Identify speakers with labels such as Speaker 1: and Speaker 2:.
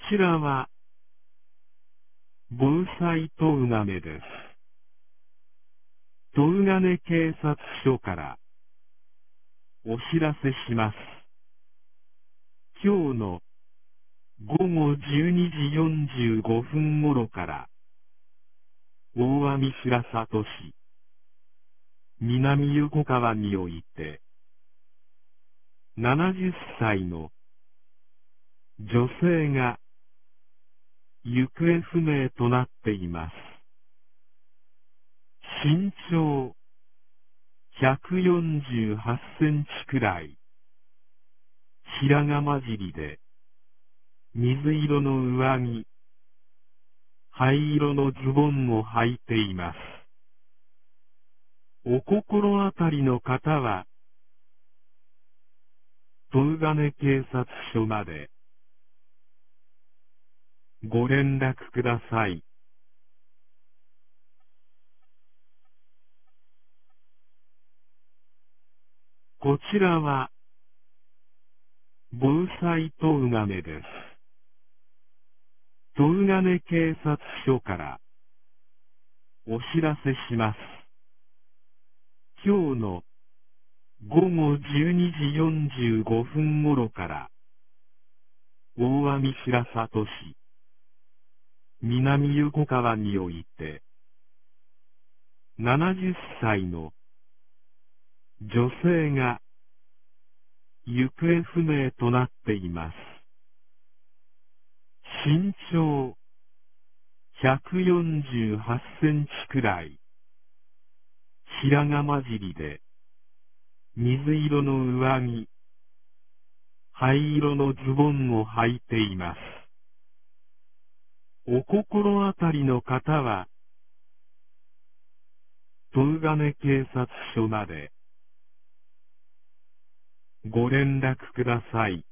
Speaker 1: ちらは、防災トウガネです。トウガネ警察署からお知らせします。今日の午後12時45分頃から、大網白里市、南横川において、70歳の女性が行方不明となっています。身長148センチくらい、白髪混じりで、水色の上着、灰色のズボンを履いています。お心当たりの方は、トウガネ警察署までご連絡ください。こちらは、防災トウガネです。トウガネ警察署からお知らせします。今日の午後12時45分頃から、大網白里市、南横川において、70歳の女性が行方不明となっています。身長148センチくらい、白髪混じりで、水色の上着、灰色のズボンを履いています。お心当たりの方は、トウガネ警察署までご連絡ください。